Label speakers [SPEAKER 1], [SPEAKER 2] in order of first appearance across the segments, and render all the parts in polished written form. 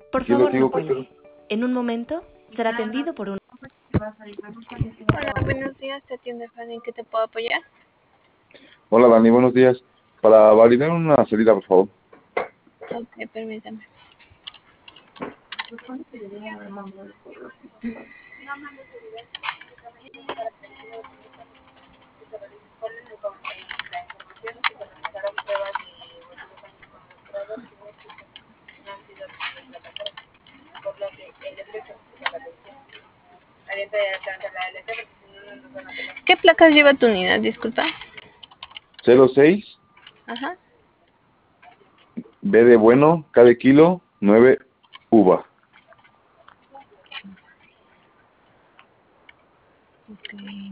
[SPEAKER 1] Por
[SPEAKER 2] Yo les
[SPEAKER 1] favor, no
[SPEAKER 2] digo que quiero.
[SPEAKER 1] cuelgue. En un momento será atendido por un...
[SPEAKER 3] Hola, buenos días, te atiende Fanny, ¿en qué te puedo apoyar?
[SPEAKER 2] Hola Dani, buenos días. Para validar una salida, por favor.
[SPEAKER 3] Ok, permítame. ¿Qué placas lleva tu unidad? Disculpa.
[SPEAKER 2] 06
[SPEAKER 3] Ajá.
[SPEAKER 2] B de bueno, K de kilo, 9 uva.
[SPEAKER 3] Ok.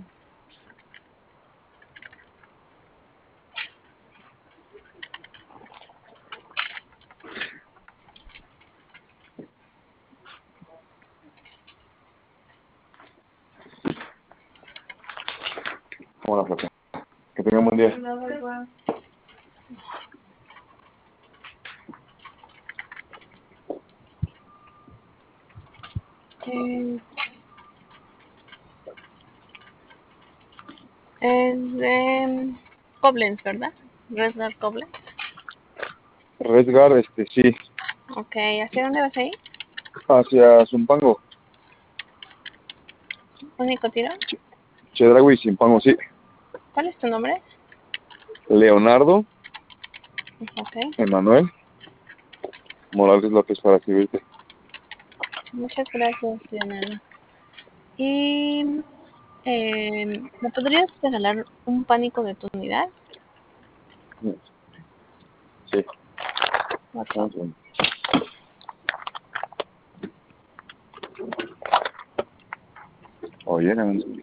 [SPEAKER 2] Vamos a la plaza. Que tengan buen día.
[SPEAKER 3] Eh, es de Koblenz, ¿verdad? Resdar Koblenz.
[SPEAKER 2] Redgar, sí.
[SPEAKER 3] Ok, ¿hacia dónde vas a ir?
[SPEAKER 2] Hacia Zumpango.
[SPEAKER 3] ¿Único tiro?
[SPEAKER 2] Chedraui, Zumpango, sí.
[SPEAKER 3] ¿Cuál es tu nombre?
[SPEAKER 2] Leonardo,
[SPEAKER 3] Ok,
[SPEAKER 2] Emanuel, Morales López para escribirte.
[SPEAKER 3] muchas gracias, Leonardo. Y ¿me podrías regalar un pánico de tu unidad?
[SPEAKER 2] Sí.
[SPEAKER 3] Por favor.
[SPEAKER 2] Vamos a ver. Oye, no.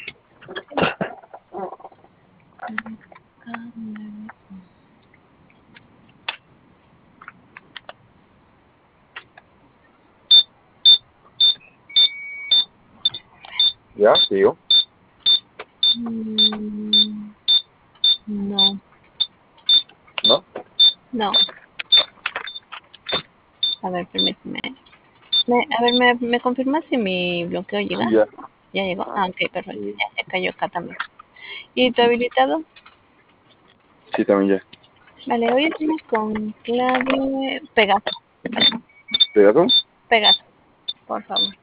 [SPEAKER 2] ¿Ya? ¿Sigo?
[SPEAKER 3] No,
[SPEAKER 2] ¿No?
[SPEAKER 3] no. A ver, permíteme. A ver, ¿me confirmas si mi bloqueo llega?
[SPEAKER 2] Sí, ya.
[SPEAKER 3] ¿Ya llegó? Ah, ok, perfecto. Ya se cayó acá también. ¿Y tu habilitado?
[SPEAKER 2] Sí, también ya.
[SPEAKER 3] Vale, hoy estamos con clave Pegaso.
[SPEAKER 2] ¿Pegaso?
[SPEAKER 3] Pegaso, por favor.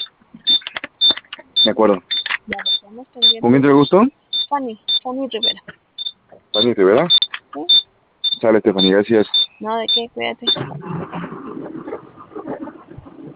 [SPEAKER 2] Me acuerdo.
[SPEAKER 3] Vale, estamos
[SPEAKER 2] ¿Con quién
[SPEAKER 3] pendientes.
[SPEAKER 2] te gustó?
[SPEAKER 3] Fanny Rivera.
[SPEAKER 2] Fanny Rivera.
[SPEAKER 3] ¿Sí?
[SPEAKER 2] Sale, Estefanía, gracias.
[SPEAKER 3] No, ¿de qué? Cuídate.